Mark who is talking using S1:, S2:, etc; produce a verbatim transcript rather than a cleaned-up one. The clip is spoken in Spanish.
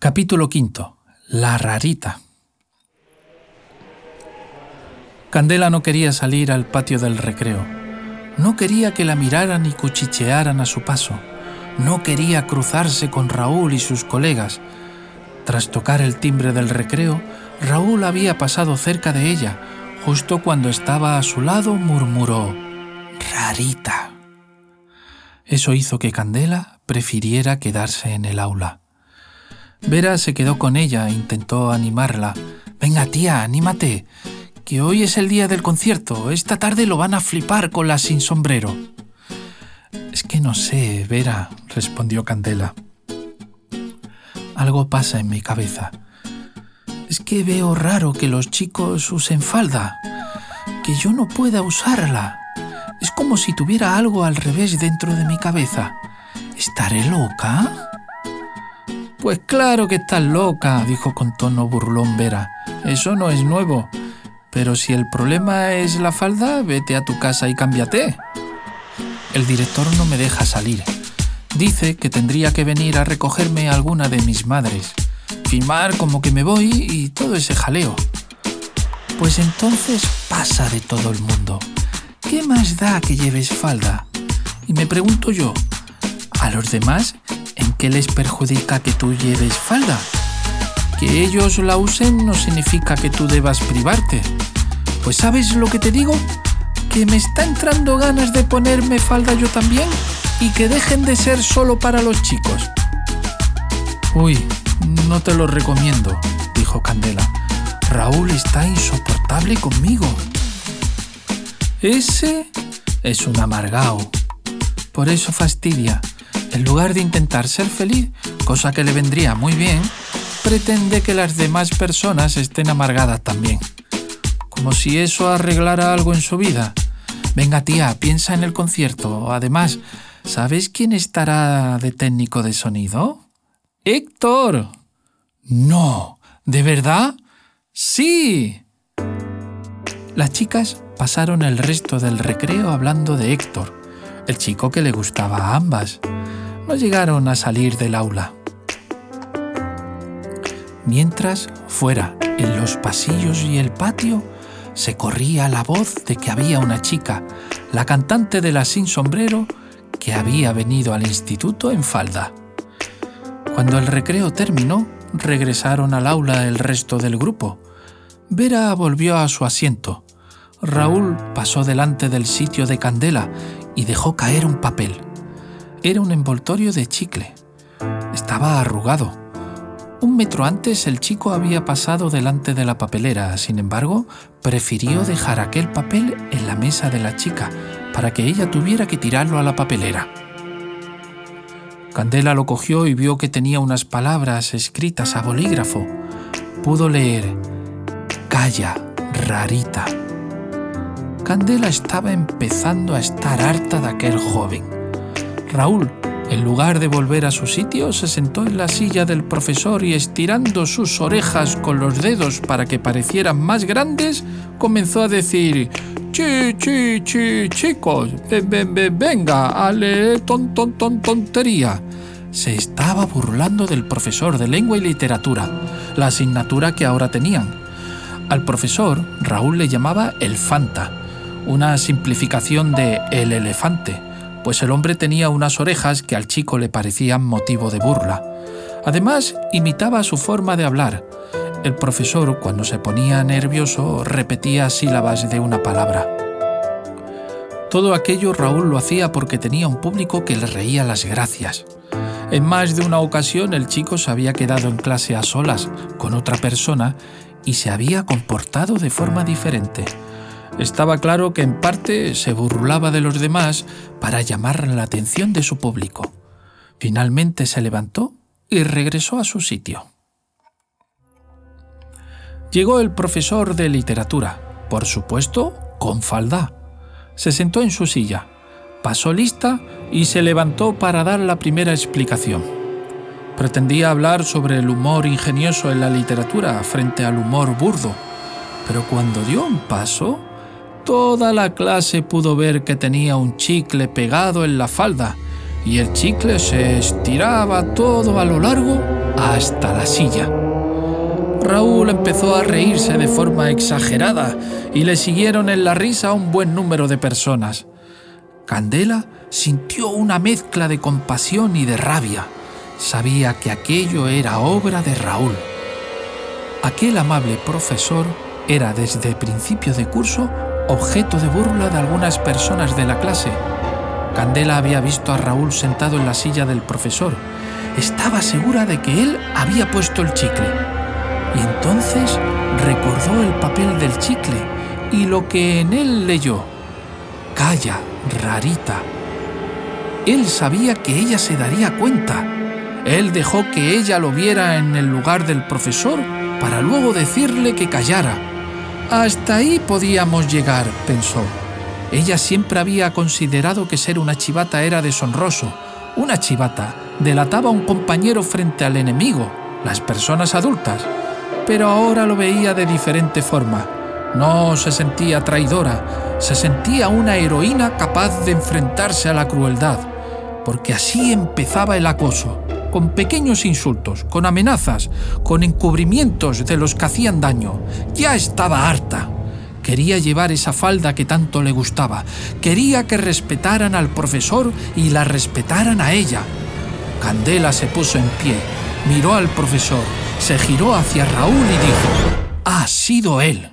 S1: Capítulo quinto. La rarita. Candela no quería salir al patio del recreo. No quería que la miraran y cuchichearan a su paso. No quería cruzarse con Raúl y sus colegas. Tras tocar el timbre del recreo, Raúl había pasado cerca de ella. Justo cuando estaba a su lado, murmuró: «Rarita». Eso hizo que Candela prefiriera quedarse en el aula. Vera se quedó con ella e intentó animarla. «Venga, tía, anímate, que hoy es el día del concierto. Esta tarde lo van a flipar con la sin sombrero». «Es que no sé, Vera», respondió Candela. «Algo pasa en mi cabeza. Es que veo raro que los chicos usen falda, que yo no pueda usarla. Es como si tuviera algo al revés dentro de mi cabeza. ¿Estaré loca?» «Pues claro que estás loca», dijo con tono burlón Vera. «Eso no es nuevo. Pero si el problema es la falda, vete a tu casa y cámbiate». «El director no me deja salir. Dice que tendría que venir a recogerme a alguna de mis madres, firmar como que me voy y todo ese jaleo». «Pues entonces pasa de todo el mundo. ¿Qué más da que lleves falda? Y me pregunto yo, ¿a los demás en qué les perjudica que tú lleves falda? Que ellos la usen no significa que tú debas privarte. Pues ¿sabes lo que te digo? Que me está entrando ganas de ponerme falda yo también y que dejen de ser solo para los chicos». «Uy, no te lo recomiendo», dijo Candela. «Raúl está insoportable conmigo. Ese es un amargao. Por eso fastidia. En lugar de intentar ser feliz, cosa que le vendría muy bien, pretende que las demás personas estén amargadas también. Como si eso arreglara algo en su vida. Venga, tía, piensa en el concierto. Además, ¿sabes quién estará de técnico de sonido? ¡Héctor! ¡No! ¿De verdad? ¡Sí!». Las chicas pasaron el resto del recreo hablando de Héctor, el chico que le gustaba a ambas. No llegaron a salir del aula. Mientras, fuera, en los pasillos y el patio, se corría la voz de que había una chica, la cantante de la sin sombrero, que había venido al instituto en falda. Cuando el recreo terminó, regresaron al aula el resto del grupo. Vera volvió a su asiento. Raúl pasó delante del sitio de Candela y dejó caer un papel. Era un envoltorio de chicle. Estaba arrugado. Un metro antes el chico había pasado delante de la papelera. Sin embargo, prefirió dejar aquel papel en la mesa de la chica para que ella tuviera que tirarlo a la papelera. Candela lo cogió y vio que tenía unas palabras escritas a bolígrafo. Pudo leer: «Calla, rarita». Candela estaba empezando a estar harta de aquel joven. Raúl, en lugar de volver a su sitio, se sentó en la silla del profesor y, estirando sus orejas con los dedos para que parecieran más grandes, comenzó a decir: «Chi, chi, chi, chicos, ven, ven, ven, venga, a leer ton, ton, ton, tontería». Se estaba burlando del profesor de lengua y literatura, la asignatura que ahora tenían. Al profesor, Raúl le llamaba el Fanta, una simplificación de el elefante, pues el hombre tenía unas orejas que al chico le parecían motivo de burla. Además, imitaba su forma de hablar. El profesor, cuando se ponía nervioso, repetía sílabas de una palabra. Todo aquello Raúl lo hacía porque tenía un público que le reía las gracias. En más de una ocasión el chico se había quedado en clase a solas con otra persona y se había comportado de forma diferente. Estaba claro que en parte se burlaba de los demás para llamar la atención de su público. Finalmente se levantó y regresó a su sitio. Llegó el profesor de literatura, por supuesto, con falda. Se sentó en su silla, pasó lista y se levantó para dar la primera explicación. Pretendía hablar sobre el humor ingenioso en la literatura frente al humor burdo, pero cuando dio un paso, toda la clase pudo ver que tenía un chicle pegado en la falda y el chicle se estiraba todo a lo largo hasta la silla. Raúl empezó a reírse de forma exagerada y le siguieron en la risa un buen número de personas. Candela sintió una mezcla de compasión y de rabia. Sabía que aquello era obra de Raúl. Aquel amable profesor era desde principio de curso objeto de burla de algunas personas de la clase. Candela había visto a Raúl sentado en la silla del profesor. Estaba segura de que él había puesto el chicle. Y entonces recordó el papel del chicle y lo que en él leyó. Calla, rarita. Él sabía que ella se daría cuenta. Él dejó que ella lo viera en el lugar del profesor para luego decirle que callara. Hasta ahí podíamos llegar, pensó. Ella siempre había considerado que ser una chivata era deshonroso. Una chivata delataba a un compañero frente al enemigo, las personas adultas. Pero ahora lo veía de diferente forma. No se sentía traidora, se sentía una heroína capaz de enfrentarse a la crueldad, porque así empezaba el acoso, con pequeños insultos, con amenazas, con encubrimientos de los que hacían daño. Ya estaba harta. Quería llevar esa falda que tanto le gustaba. Quería que respetaran al profesor y la respetaran a ella. Candela se puso en pie, miró al profesor, se giró hacia Raúl y dijo: «Ha sido él».